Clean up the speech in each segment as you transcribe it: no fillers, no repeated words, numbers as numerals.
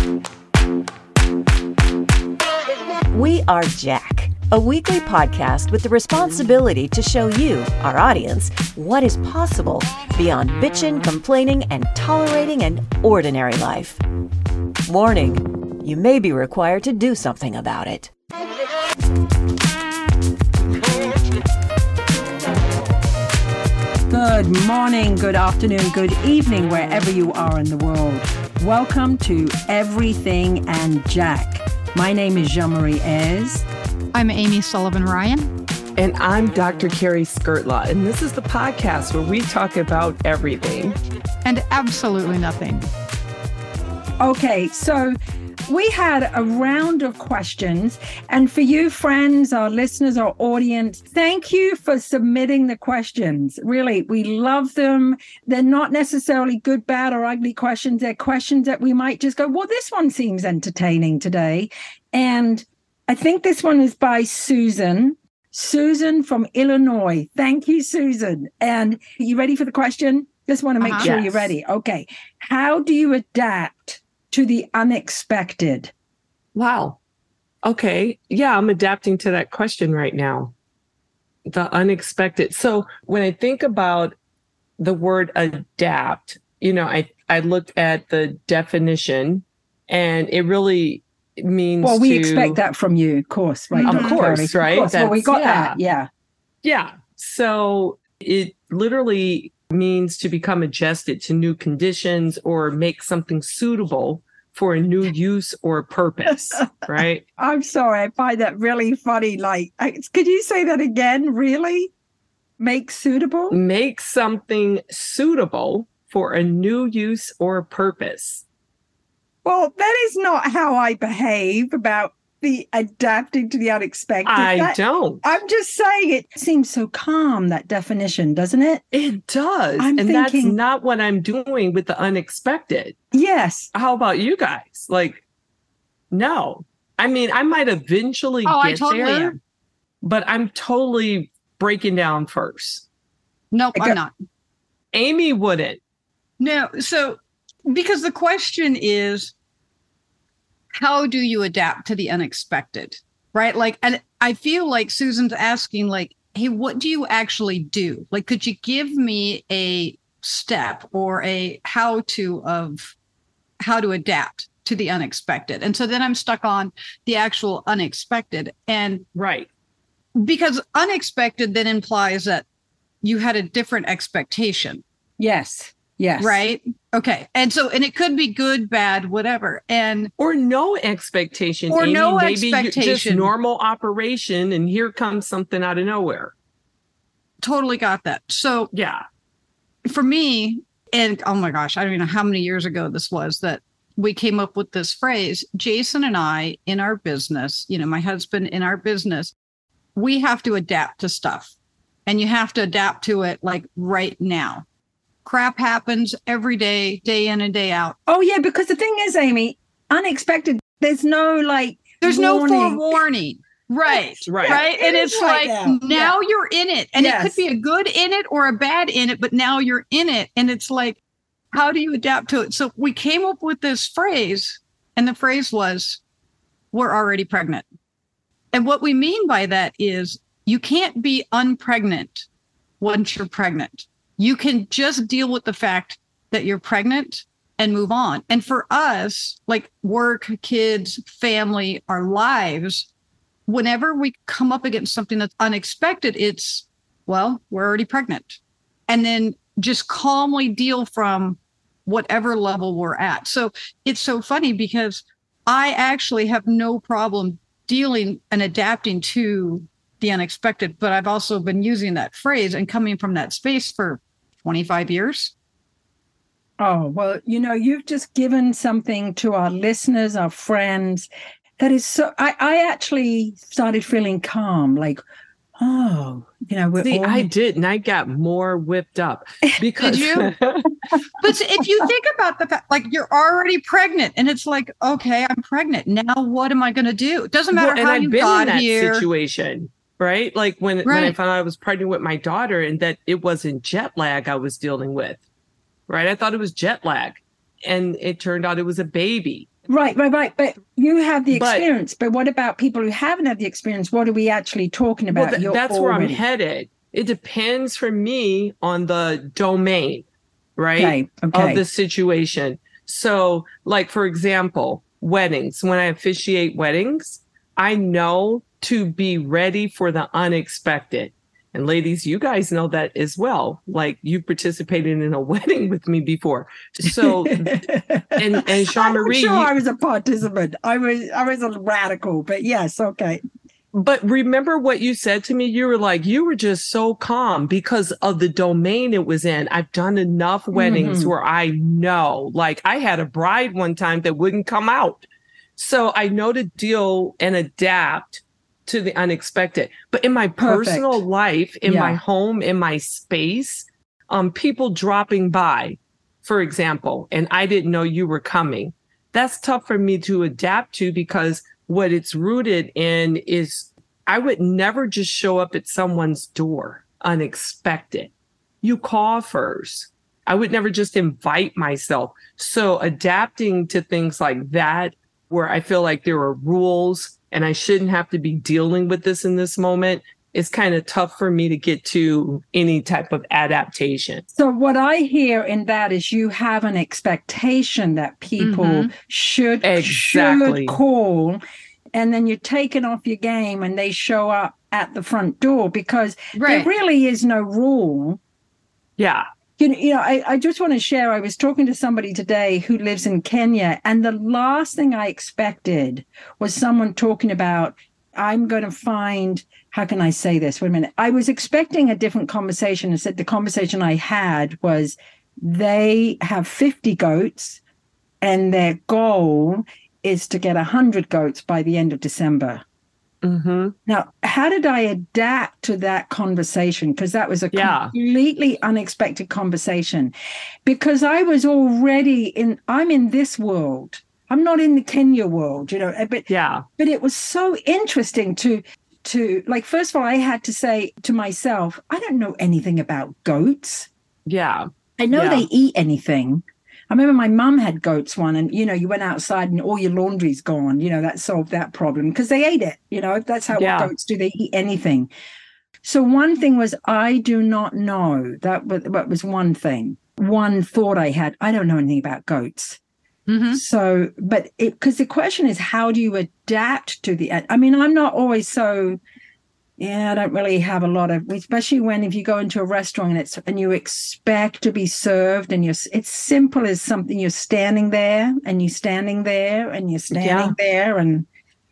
We are Jack, a weekly podcast with the responsibility to show you, our audience, what is possible beyond bitching, complaining, and tolerating an ordinary life. Warning, you may be required to do something about it. Good morning, good afternoon, good evening, wherever you are in the world. Welcome to Everything and Jack. My name is Jean-Marie Ayres. I'm Amy Sullivan-Ryan. And I'm Dr. Carrie Skirtlaw. And this is the podcast where we talk about everything. And absolutely nothing. Okay, so we had a round of questions. And for you friends, our listeners, our audience, thank you for submitting the questions. Really, we love them. They're not necessarily good, bad, or ugly questions. They're questions that we might just go, well, this one seems entertaining today. And I think this one is by Susan. Susan from Illinois. Thank you, Susan. And are you ready for the question? Just want to make sure you're ready. Okay. How do you adapt to the unexpected? Wow. Okay. Yeah, I'm adapting to that question right now. The unexpected. So when I think about the word adapt, I looked at the definition and it really means well, we expect that from you, of course, right? Of course, right? Of course. Well, we got that. Yeah. Yeah. So it literally means to become adjusted to new conditions or make something suitable for a new use or purpose, right? I'm sorry. I find that really funny. Could you say that again? Really? Make suitable? Make something suitable for a new use or purpose. Well, that is not how I behave about the adapting to the unexpected. I don't. I'm just saying it seems so calm, that definition, doesn't it? It does. That's not what I'm doing with the unexpected. Yes. How about you guys? No. I mean, I might eventually get there, but I'm totally breaking down first. Nope, I'm not. Amy wouldn't. No, so because the question is, how do you adapt to the unexpected, right? And I feel like Susan's asking, hey, what do you actually do? Could you give me a step or a how-to of how to adapt to the unexpected? And so then I'm stuck on the actual unexpected. And right, because unexpected then implies that you had a different expectation. Yes. Right. Okay. And it could be good, bad, whatever. Or no expectation. Or Amy, no maybe expectation. Just normal operation. And here comes something out of nowhere. Totally got that. So yeah, for me, and oh my gosh, I don't even know how many years ago this was that we came up with this phrase. Jason and I in our business, my husband in our business, we have to adapt to stuff, and you have to adapt to it right now. Crap happens every day, day in and day out. Oh, yeah, because the thing is, Amy, unexpected, there's no there's no forewarning. Right. And it's now you're in it. And it could be a good in it or a bad in it, but now you're in it. And it's how do you adapt to it? So we came up with this phrase, and the phrase was, we're already pregnant. And what we mean by that is you can't be unpregnant once you're pregnant. You can just deal with the fact that you're pregnant and move on. And for us, work, kids, family, our lives, whenever we come up against something that's unexpected, it's, well, we're already pregnant. And then just calmly deal from whatever level we're at. So it's so funny because I actually have no problem dealing and adapting to the unexpected, but I've also been using that phrase and coming from that space for 25 years. Oh, well, you've just given something to our listeners, our friends, that is so, I actually started feeling calm, I did, and I got more whipped up because Did you? But if you think about the fact, you're already pregnant, and it's okay, I'm pregnant. Now what am I going to do? It doesn't matter how you got here. And I've been in that situation. Right? When I found out I was pregnant with my daughter and that it wasn't jet lag I was dealing with, right? I thought it was jet lag, and it turned out it was a baby. Right. But you have the experience. But what about people who haven't had the experience? What are we actually talking about? Well, that's where I'm headed. It depends for me on the domain, right? Okay. Of the situation. So, like, for example, weddings. When I officiate weddings, I know to be ready for the unexpected. And ladies, you guys know that as well. Like, you participated in a wedding with me before. So, and Sean Marie, I was a participant. I was a radical, but yes, okay. But remember what you said to me? You were like, you were just so calm because of the domain it was in. I've done enough weddings where I know, like, I had a bride one time that wouldn't come out. So I know to deal and adapt to the unexpected. But in my personal life, in my home, in my space, people dropping by, for example, and I didn't know you were coming. That's tough for me to adapt to, because what it's rooted in is I would never just show up at someone's door unexpected. You call first. I would never just invite myself. So adapting to things like that, where I feel like there are rules and I shouldn't have to be dealing with this in this moment, it's kind of tough for me to get to any type of adaptation. So what I hear in that is you have an expectation that people should call, and then you're taken off your game and they show up at the front door, because there really is no rule. Yeah. You know, I just want to share, I was talking to somebody today who lives in Kenya, and the last thing I expected was someone talking about, I'm going to find, how can I say this? Wait a minute. I was expecting a different conversation, and said the conversation I had was they have 50 goats and their goal is to get 100 goats by the end of December. Now, how did I adapt to that conversation? Because that was a completely unexpected conversation, because I was already I'm in this world. I'm not in the Kenya world, you know, but it was so interesting to like, first of all, I had to say to myself, I don't know anything about goats. Yeah. I know they eat anything. I remember my mum had goats one, and, you know, you went outside and all your laundry's gone, you know, that solved that problem because they ate it, you know, that's how goats do. They eat anything. So one thing was, I do not know. That was one thing. One thought I had, I don't know anything about goats. So, but because the question is, how do you adapt to I mean, I'm not always so, I don't really have a lot of, especially if you go into a restaurant and you expect to be served, and it's simple as something, you're standing there and you're standing there and you're standing there and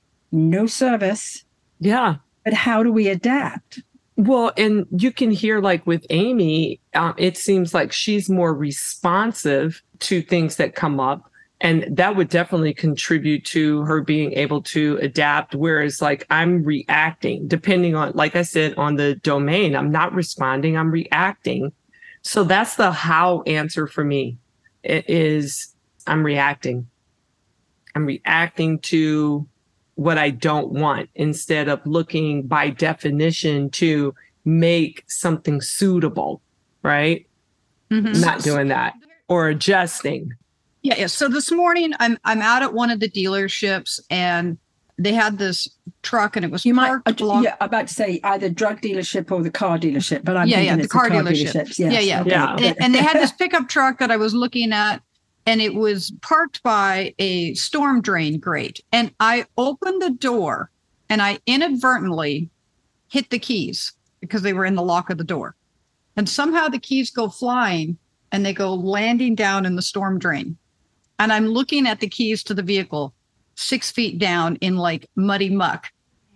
no service. Yeah. But how do we adapt? Well, and you can hear, like with Amy, it seems like she's more responsive to things that come up. And that would definitely contribute to her being able to adapt. Whereas, like, I'm reacting, depending on, like I said, on the domain. I'm not responding, I'm reacting. So that's the how answer for me. It is, I'm reacting. I'm reacting to what I don't want, instead of looking by definition to make something suitable, right? Not doing that, or adjusting. Yeah. So this morning I'm out at one of the dealerships, and they had this truck, and it was parked along. Yeah, about to say either drug dealership or the car dealership, but I'm thinking it's the car dealerships. Yes. Yeah. And they had this pickup truck that I was looking at, and it was parked by a storm drain grate. And I opened the door, and I inadvertently hit the keys because they were in the lock of the door. And somehow the keys go flying, and they go landing down in the storm drain. And I'm looking at the keys to the vehicle 6 feet down in like muddy muck.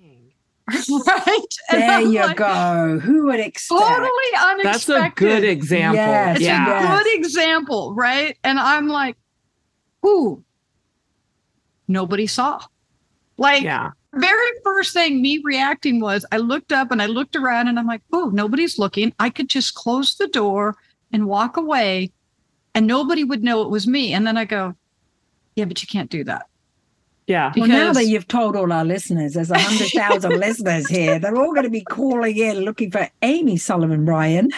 Right? There you go. Who would expect? Totally unexpected. That's a good example. Yes, it's a good example, right? And I'm like, ooh, nobody saw. Like, very first thing me reacting was, I looked up and I looked around, and I'm like, oh, nobody's looking. I could just close the door and walk away, and nobody would know it was me. And then I go, yeah, but you can't do that. Yeah. Because, well, now that you've told all our listeners, there's 100,000 listeners here. They're all going to be calling in looking for Amy Sullivan Bryan.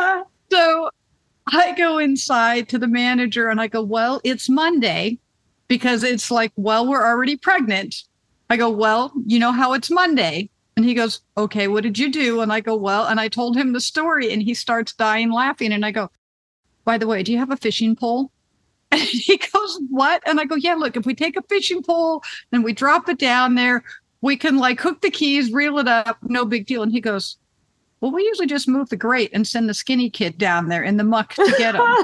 So I go inside to the manager and I go, well, it's Monday, because it's like, well, we're already pregnant. I go, well, you know how it's Monday. And he goes, okay, what did you do? And I go, well, and I told him the story, and he starts dying laughing. And I go, by the way, do you have a fishing pole? And he goes, what? And I go, yeah, look, if we take a fishing pole and we drop it down there, we can like hook the keys, reel it up, no big deal. And he goes, well, we usually just move the grate and send the skinny kid down there in the muck to get him.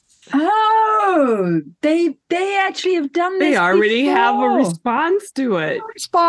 Oh, they actually have done this. They already before. have a response to it.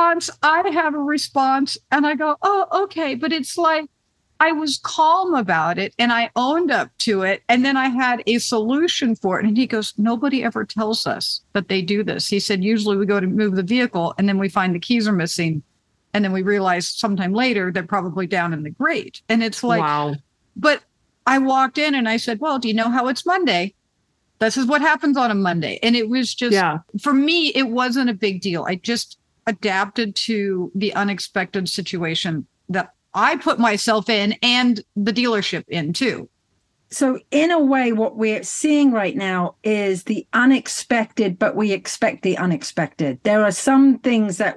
I have a response. And I go, oh, okay. But it's like, I was calm about it and I owned up to it. And then I had a solution for it. And he goes, nobody ever tells us that they do this. He said, usually we go to move the vehicle and then we find the keys are missing. And then we realize sometime later they're probably down in the grate. And it's like, wow. But I walked in and I said, well, do you know how it's Monday? This is what happens on a Monday. And it was just, for me, it wasn't a big deal. I just adapted to the unexpected situation that I put myself in and the dealership in too. So in a way, what we're seeing right now is the unexpected, but we expect the unexpected. There are some things that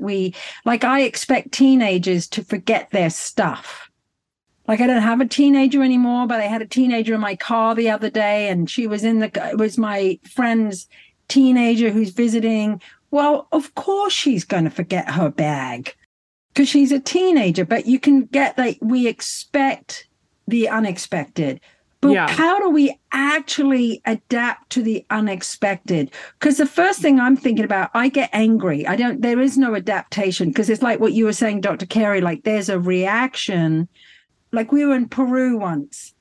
I expect teenagers to forget their stuff. Like I don't have a teenager anymore, but I had a teenager in my car the other day, and it was my friend's teenager who's visiting. Well, of course she's going to forget her bag because she's a teenager, but you can get we expect the unexpected. But how do we actually adapt to the unexpected? Because the first thing I'm thinking about, I get angry. There is no adaptation because it's like what you were saying, Dr. Carey, like there's a reaction. Like we were in Peru once,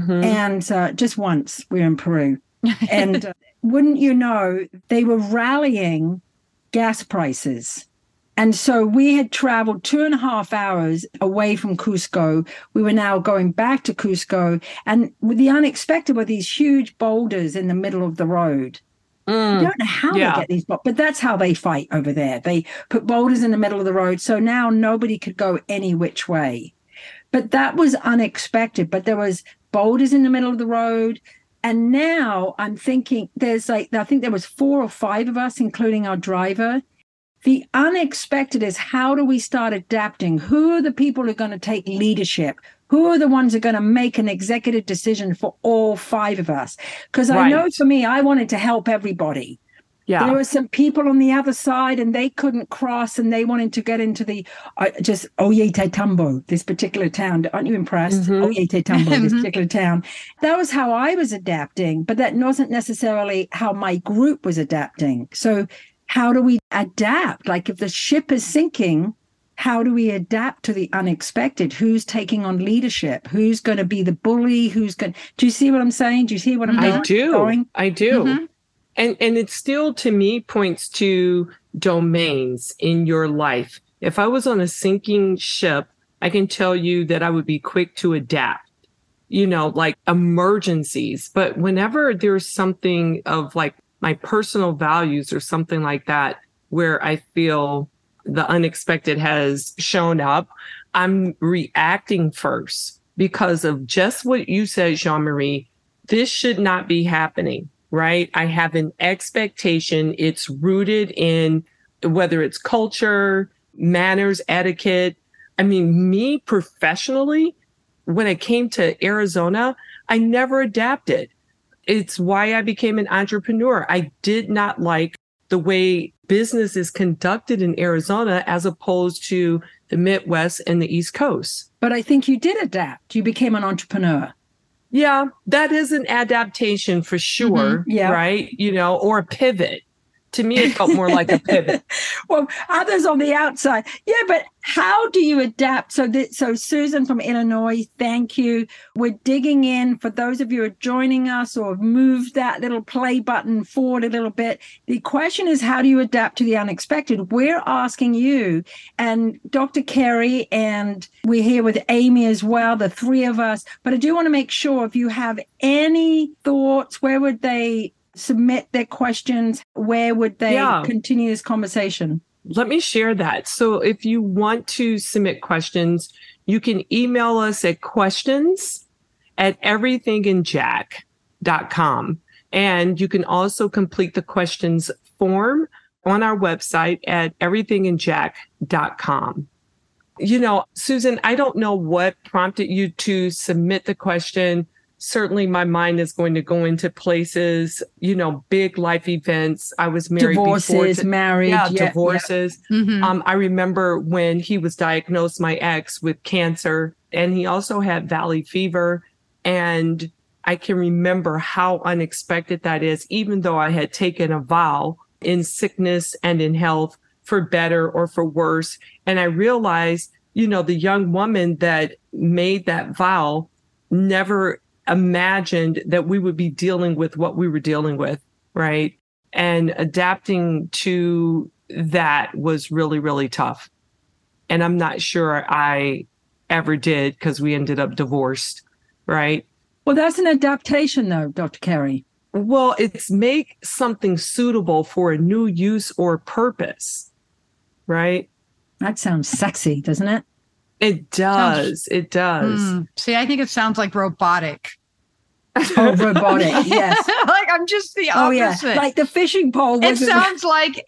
and just once we were in Peru. And wouldn't you know, they were rallying gas prices. And so we had traveled 2.5 hours away from Cusco. We were now going back to Cusco. And with the unexpected were these huge boulders in the middle of the road. I don't know how they get these, but that's how they fight over there. They put boulders in the middle of the road. So now nobody could go any which way. But that was unexpected. But there was boulders in the middle of the road. And now I'm thinking I think there was 4 or 5 of us, including our driver. The unexpected is how do we start adapting? Who are the people who are going to take leadership? Who are the ones who are going to make an executive decision for all 5 of us? Because I know for me, I wanted to help everybody. Yeah. There were some people on the other side and they couldn't cross and they wanted to get into the Ollantaytambo, this particular town. Aren't you impressed? Ollantaytambo, this particular town. That was how I was adapting, but that wasn't necessarily how my group was adapting. So how do we adapt? Like if the ship is sinking, how do we adapt to the unexpected? Who's taking on leadership? Who's going to be the bully? Do you see what I'm saying? Do you see what I'm doing? I do. Mm-hmm. And it still, to me, points to domains in your life. If I was on a sinking ship, I can tell you that I would be quick to adapt, like emergencies. But whenever there's something of like my personal values or something like that, where I feel the unexpected has shown up, I'm reacting first because of just what you said, Jean-Marie. This should not be happening. Right? I have an expectation. It's rooted in whether it's culture, manners, etiquette. I mean, me professionally, when I came to Arizona, I never adapted. It's why I became an entrepreneur. I did not like the way business is conducted in Arizona as opposed to the Midwest and the East Coast. But I think you did adapt. You became an entrepreneur. Yeah, that is an adaptation for sure, right? Or a pivot. To me, it felt more like a pivot. Well, others on the outside. Yeah, but how do you adapt? So Susan from Illinois, thank you. We're digging in for those of you who are joining us or have moved that little play button forward a little bit. The question is, how do you adapt to the unexpected? We're asking you, and Dr. Carey, and we're here with Amy as well, the 3 of us. But I do want to make sure if you have any thoughts, where would they submit their questions? Where would they continue this conversation? Let me share that. So if you want to submit questions, you can email us at questions@everythinginjack.com. And you can also complete the questions form on our website at everythinginjack.com. You know, Susan, I don't know what prompted you to submit the question. Certainly my mind is going to go into places, you know, big life events. I was married divorces, married. Yeah, divorces. Yeah. Mm-hmm. I remember when he was diagnosed, my ex, with cancer, and he also had valley fever. And I can remember how unexpected that is, even though I had taken a vow in sickness and in health for better or for worse. And I realized, you know, the young woman that made that vow never imagined that we would be dealing with what we were dealing with, right? And adapting to that was really, really tough. And I'm not sure I ever did, because we ended up divorced, right? Well, that's an adaptation though, Dr. Carey. Well, it's make something suitable for a new use or purpose, right? That sounds sexy, doesn't it? It does. It does. See, I think it sounds like robotic. Oh, robotic, yes. Like I'm just the opposite. Oh, yeah. Like the fishing pole. It sounds like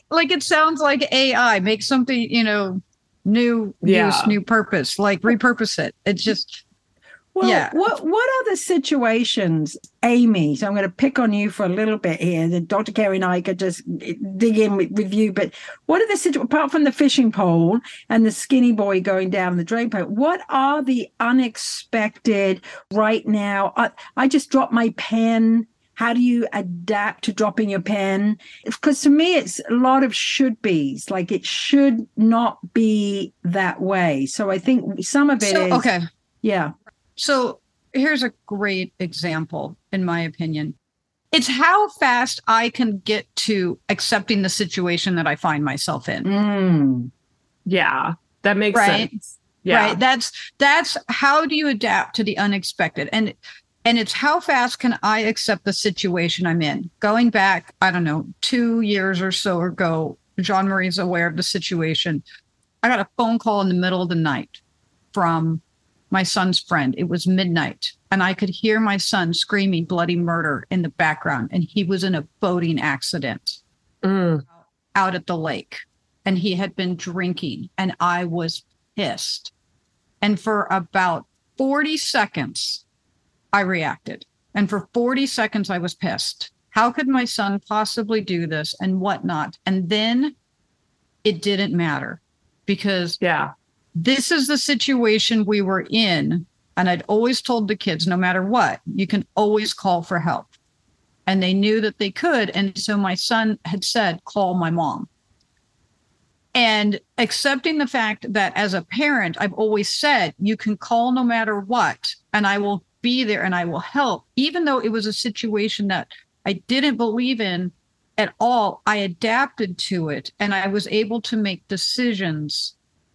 AI. Make something, you know, new use, new purpose, like repurpose it. It's just... Well, yeah. What are the situations, Amy? So I'm going to pick on you for a little bit here. Then Dr. Carey and I could just dig in with you. But what are the situations, apart from the fishing pole and the skinny boy going down the drain pipe, what are the unexpected right now? I just dropped my pen. How do you adapt to dropping your pen? Because to me, it's a lot of should be's. Like it should not be that way. So I think some of it is. Okay. Yeah. So here's a great example, in my opinion. It's how fast I can get to accepting the situation that I find myself in. Yeah, that makes sense. Yeah. Right. That's how do you adapt to the unexpected? And it's how fast can I accept the situation I'm in? Going back, I don't know, 2 years or so ago, Jean-Marie's aware of the situation. I got a phone call in the middle of the night from my son's friend. It was midnight, and I could hear my son screaming bloody murder in the background. And he was in a boating accident out at the lake, and he had been drinking, and I was pissed. And for about 40 seconds, I reacted. And for 40 seconds, I was pissed. How could my son possibly do this and whatnot? And then it didn't matter, because this is the situation we were in. And I'd always told the kids, no matter what, you can always call for help. And they knew that they could. And so my son had said, call my mom. And accepting the fact that as a parent, I've always said, you can call no matter what, and I will be there and I will help. Even though it was a situation that I didn't believe in at all, I adapted to it, and I was able to make decisions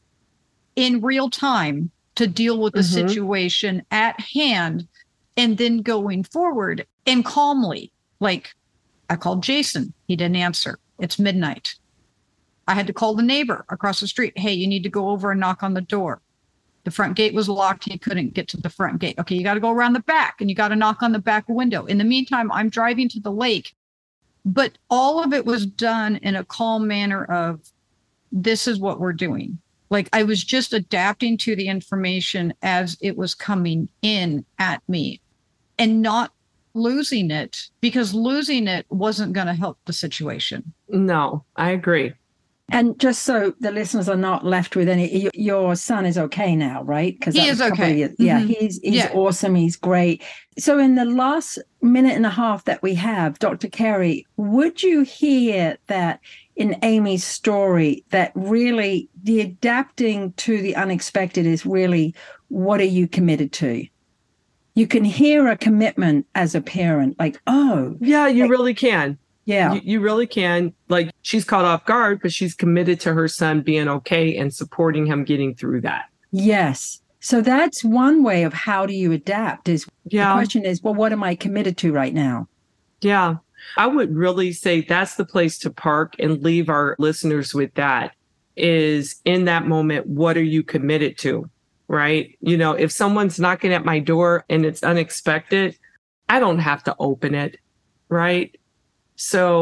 in real time to deal with the situation at hand, and then going forward and calmly. Like I called Jason. He didn't answer. It's midnight. I had to call the neighbor across the street. Hey, you need to go over and knock on the door. The front gate was locked. He couldn't get to the front gate. Okay, you got to go around the back, and you got to knock on the back window. In the meantime, I'm driving to the lake. But all of it was done in a calm manner of, this is what we're doing. Like I was just adapting to the information as it was coming in at me, and not losing it, because losing it wasn't going to help the situation. No, I agree. And just so the listeners are not left with any, your son is okay now, right? Because he is okay. He's awesome. He's great. So in the last minute and a half that we have, Dr. Carey, would you hear that in Amy's story, that really the adapting to the unexpected is really, what are you committed to? You can hear a commitment as a parent, like, oh. Yeah, you really can. Yeah. You really can. Like, she's caught off guard, but she's committed to her son being okay and supporting him getting through that. Yes. So that's one way of how do you adapt is the question is, well, what am I committed to right now? Yeah. I would really say that's the place to park and leave our listeners with that, is in that moment, what are you committed to? Right? You know, if someone's knocking at my door and it's unexpected, I don't have to open it. Right? So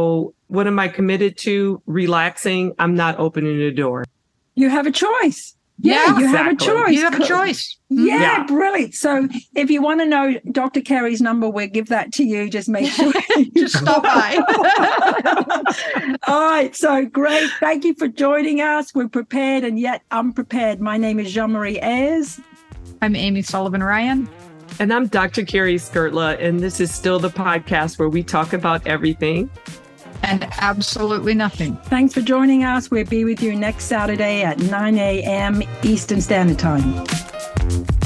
What am I committed to? Relaxing. I'm not opening the door. You have a choice. Yeah, you have a choice. You have a choice. Yeah, brilliant. So if you want to know Dr. Carey's number, we'll give that to you. Just make sure. Just stop by. All right. So great. Thank you for joining us. We're prepared and yet unprepared. My name is Jean-Marie Ayres. I'm Amy Sullivan Ryan. And I'm Dr. Carey Skirtla. And this is still the podcast where we talk about everything and absolutely nothing. Thanks for joining us. We'll be with you next Saturday at 9 a.m. Eastern Standard Time.